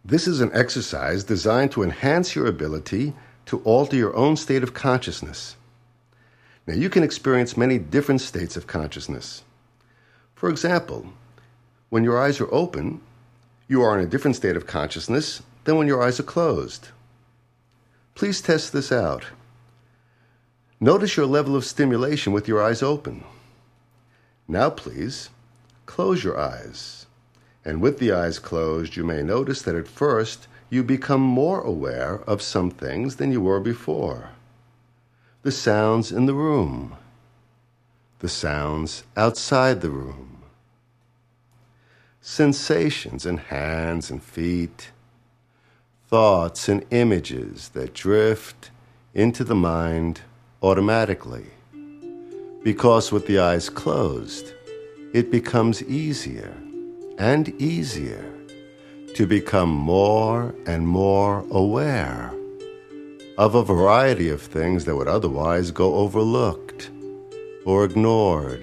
This is an exercise designed to enhance your ability to alter your own state of consciousness. Now, you can experience many different states of consciousness. For example, when your eyes are open, you are in a different state of consciousness than when your eyes are closed. Please test this out. Notice your level of stimulation with your eyes open. Now, please, close your eyes. And with the eyes closed, you may notice that at first you become more aware of some things than you were before. The sounds in the room, the sounds outside the room, sensations in hands and feet, thoughts and images that drift into the mind automatically. Because with the eyes closed, it becomes easier and easier to become more and more aware of a variety of things that would otherwise go overlooked or ignored.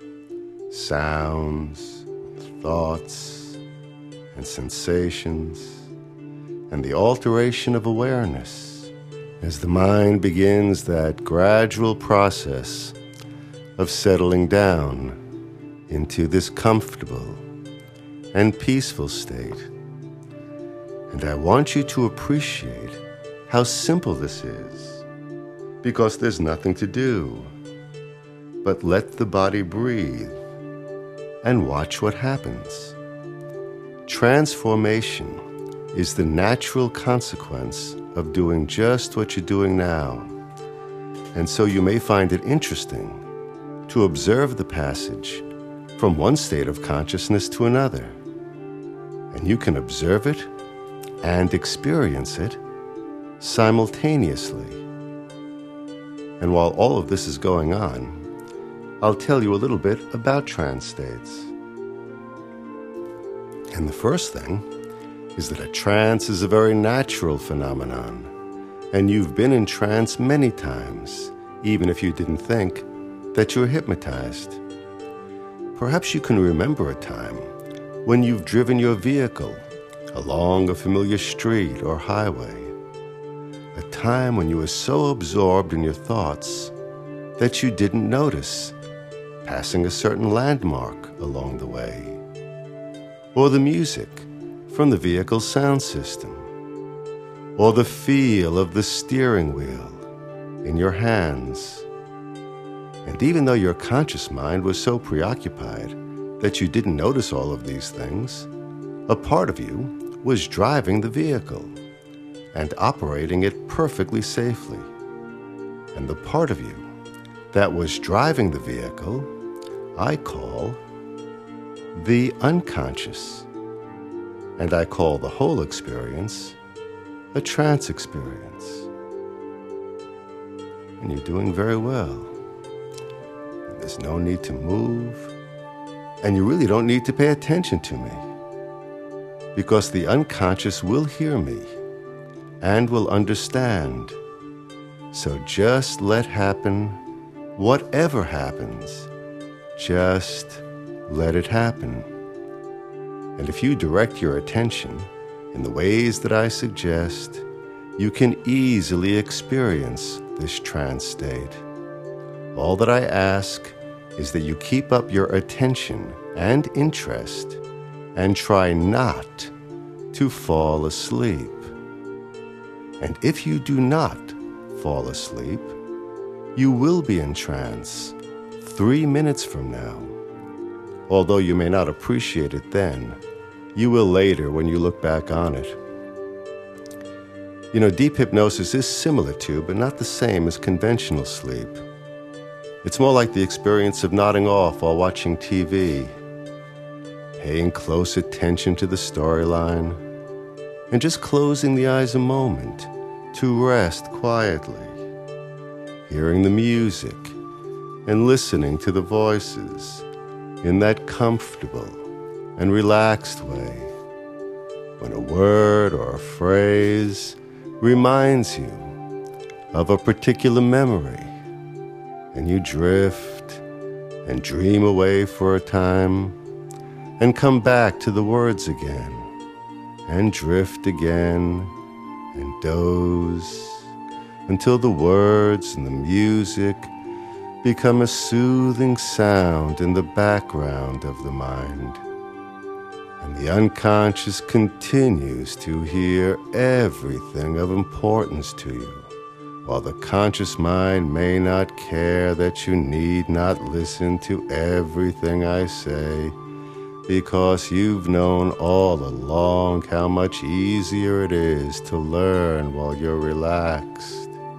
Sounds, thoughts, and sensations, and the alteration of awareness as the mind begins that gradual process of settling down into this comfortable and peaceful state. And I want you to appreciate how simple this is, because there's nothing to do but let the body breathe and watch what happens. Transformation is the natural consequence of doing just what you're doing now. And so you may find it interesting to observe the passage from one state of consciousness to another. And you can observe it and experience it simultaneously. And while all of this is going on, I'll tell you a little bit about trance states. And the first thing is that a trance is a very natural phenomenon, and you've been in trance many times, even if you didn't think that you were hypnotized. Perhaps you can remember a time when you've driven your vehicle along a familiar street or highway, a time when you were so absorbed in your thoughts that you didn't notice passing a certain landmark along the way, or the music from the vehicle's sound system, or the feel of the steering wheel in your hands. And even though your conscious mind was so preoccupied that you didn't notice all of these things, a part of you was driving the vehicle and operating it perfectly safely. And the part of you that was driving the vehicle, I call the unconscious. And I call the whole experience a trance experience. And you're doing very well. And there's no need to move. And you really don't need to pay attention to me, because the unconscious will hear me and will understand. So just let happen whatever happens. Just let it happen. And if you direct your attention in the ways that I suggest, you can easily experience this trance state. All that I ask is that you keep up your attention and interest and try not to fall asleep. And if you do not fall asleep, you will be in trance 3 minutes from now. Although you may not appreciate it then, you will later when you look back on it. You know, deep hypnosis is similar to, but not the same as conventional sleep. It's more like the experience of nodding off while watching TV, paying close attention to the storyline, and just closing the eyes a moment to rest quietly, hearing the music and listening to the voices in that comfortable and relaxed way, when a word or a phrase reminds you of a particular memory, and you drift and dream away for a time and come back to the words again, and drift again and doze until the words and the music become a soothing sound in the background of the mind. And the unconscious continues to hear everything of importance to you, while the conscious mind may not care that you need not listen to everything I say, because you've known all along how much easier it is to learn while you're relaxed.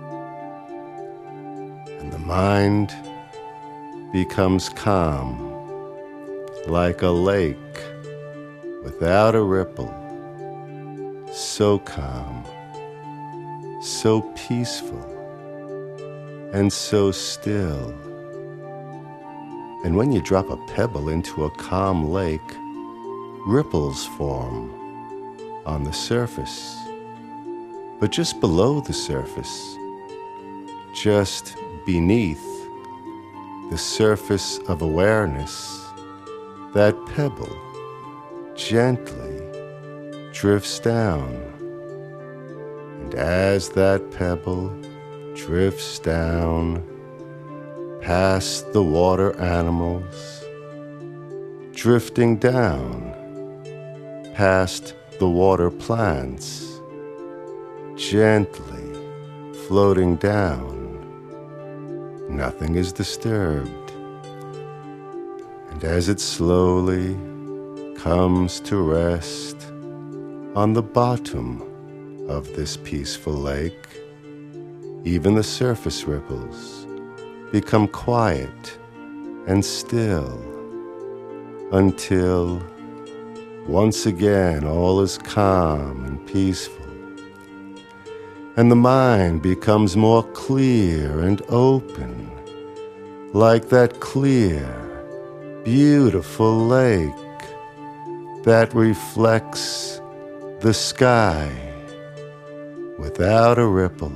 And the mind becomes calm, like a lake without a ripple, so calm, so peaceful, and so still. And when you drop a pebble into a calm lake, ripples form on the surface. But just below the surface, just beneath the surface of awareness, that pebble gently drifts down. And as that pebble drifts down past the water animals, drifting down past the water plants, gently floating down, nothing is disturbed. And as it slowly comes to rest on the bottom of this peaceful lake, even the surface ripples become quiet and still, until once again all is calm and peaceful, and the mind becomes more clear and open, like that clear, beautiful lake that reflects the sky without a ripple,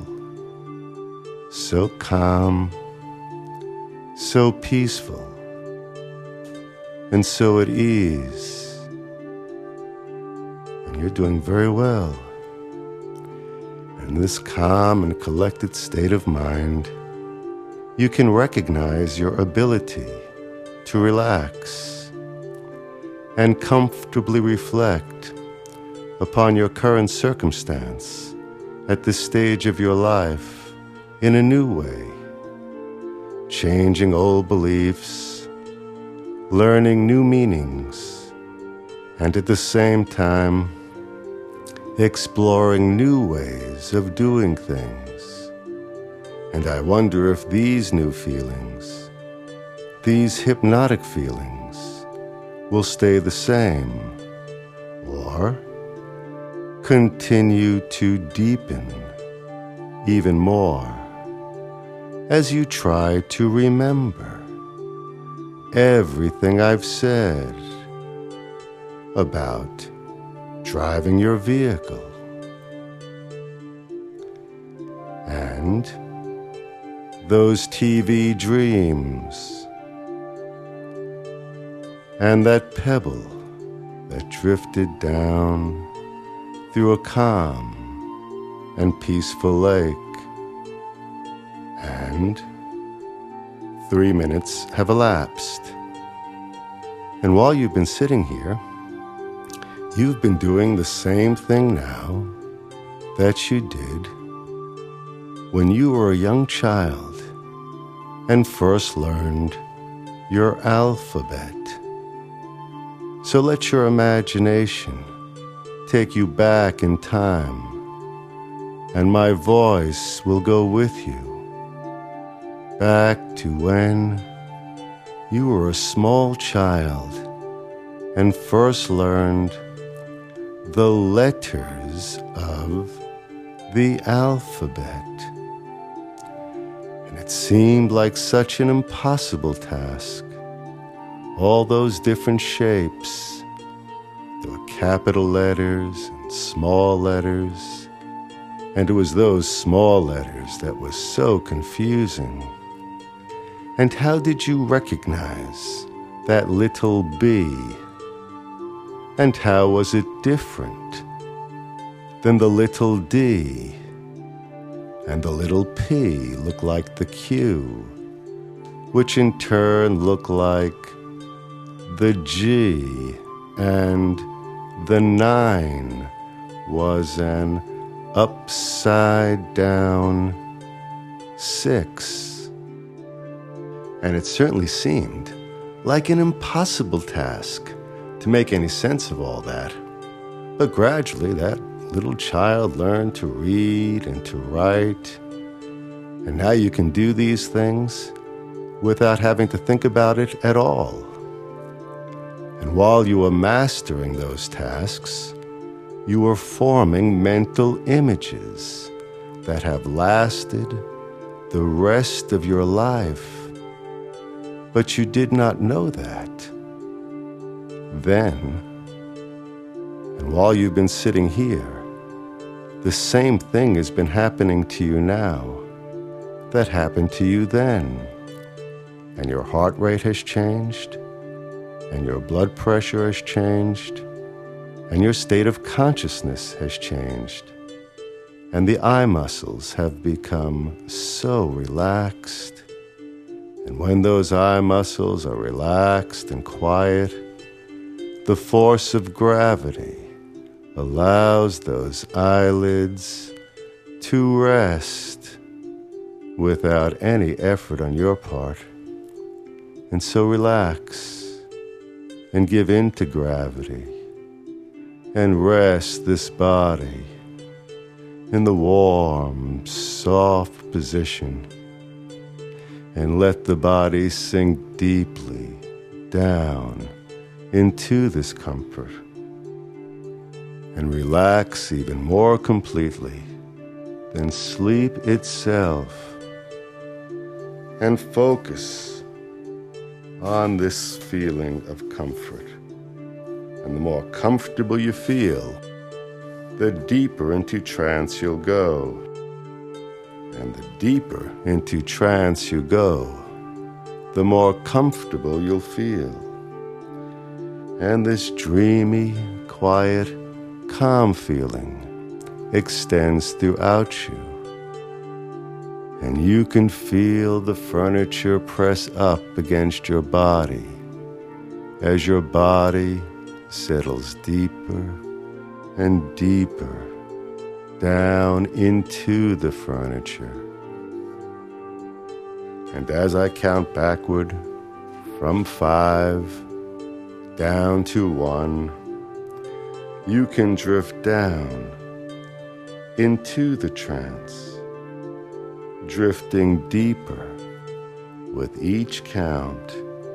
so calm, so peaceful, and so at ease. And you're doing very well. In this calm and collected state of mind, you can recognize your ability to relax and comfortably reflect upon your current circumstance at this stage of your life in a new way, changing old beliefs, learning new meanings, and at the same time exploring new ways of doing things. And I wonder if these new feelings, these hypnotic feelings, will stay the same or continue to deepen even more as you try to remember everything I've said about driving your vehicle and those TV dreams and that pebble that drifted down through a calm and peaceful lake. And 3 minutes have elapsed. And while you've been sitting here, you've been doing the same thing now that you did when you were a young child and first learned your alphabet. So let your imagination take you back in time, and my voice will go with you back to when you were a small child and first learned the letters of the alphabet. And it seemed like such an impossible task. All those different shapes. There were capital letters and small letters. And it was those small letters that was so confusing. And how did you recognize that little B? And how was it different Then the little D and the little P look like the Q, which in turn look like the G, and the 9 was an upside down 6. And it certainly seemed like an impossible task to make any sense of all that. But gradually that little child learned to read and to write, and now you can do these things without having to think about it at all. And while you are mastering those tasks, you are forming mental images that have lasted the rest of your life. But you did not know that then. And while you've been sitting here, the same thing has been happening to you now that happened to you then. And your heart rate has changed, and your blood pressure has changed, and your state of consciousness has changed, and the eye muscles have become so relaxed. And when those eye muscles are relaxed and quiet, the force of gravity allows those eyelids to rest without any effort on your part. And so relax and give in to gravity and rest this body in the warm, soft position, and let the body sink deeply down into this comfort and relax even more completely than sleep itself, and focus on this feeling of comfort. And the more comfortable you feel, the deeper into trance you'll go. And the deeper into trance you go, the more comfortable you'll feel. And this dreamy, quiet, calm feeling extends throughout you. And you can feel the furniture press up against your body as your body settles deeper and deeper down into the furniture. And as I count backward from 5 down to 1, you can drift down into the trance, drifting deeper with each count.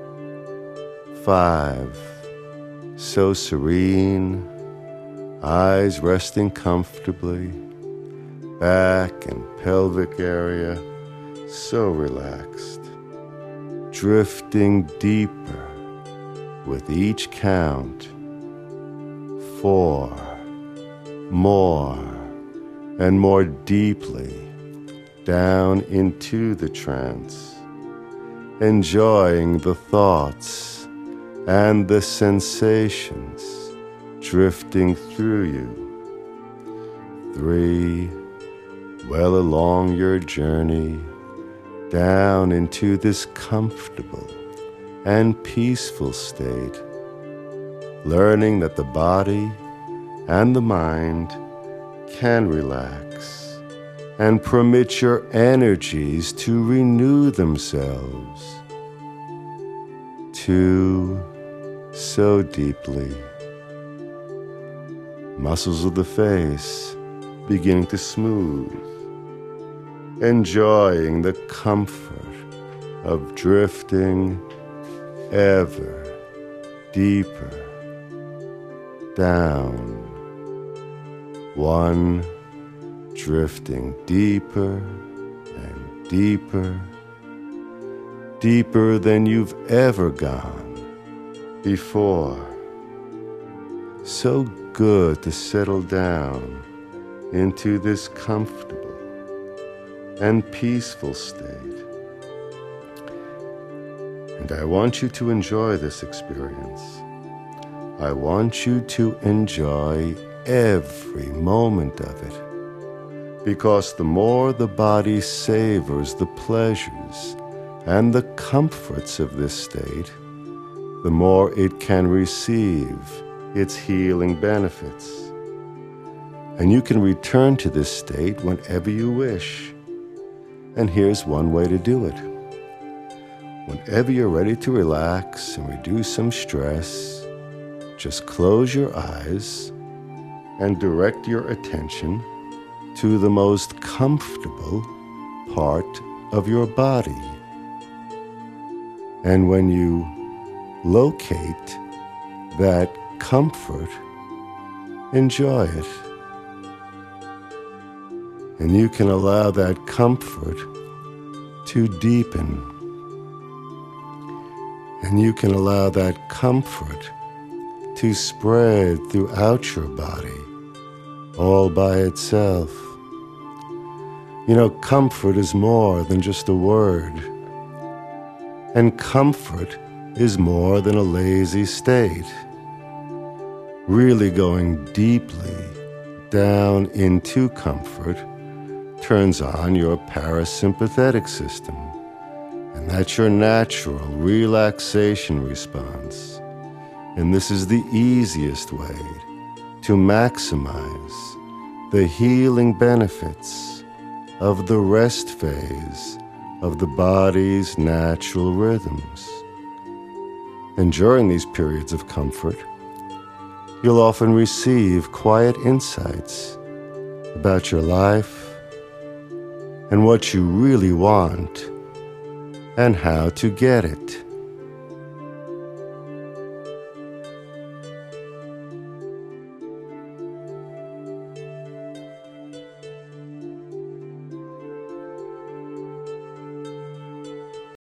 5, so serene, eyes resting comfortably, back and pelvic area so relaxed, drifting deeper with each count. 4, more and more deeply down into the trance, enjoying the thoughts and the sensations drifting through you. 3, well along your journey down into this comfortable and peaceful state, learning that the body and the mind can relax and permit your energies to renew themselves. 2, so deeply. Muscles of the face beginning to smooth, enjoying the comfort of drifting ever deeper down. 1, drifting deeper and deeper, deeper than you've ever gone before. So good to settle down into this comfortable and peaceful state. And I want you to enjoy this experience. I want you to enjoy every moment of it, because the more the body savors the pleasures and the comforts of this state, the more it can receive its healing benefits. And you can return to this state whenever you wish. And here's one way to do it. Whenever you're ready to relax and reduce some stress, just close your eyes and direct your attention to the most comfortable part of your body. And when you locate that comfort, enjoy it. And you can allow that comfort to deepen. And you can allow that comfort to spread throughout your body, all by itself. You know, comfort is more than just a word. And comfort is more than a lazy state. Really going deeply down into comfort turns on your parasympathetic system, and that's your natural relaxation response. And this is the easiest way to maximize the healing benefits of the rest phase of the body's natural rhythms. And during these periods of comfort, you'll often receive quiet insights about your life and what you really want and how to get it.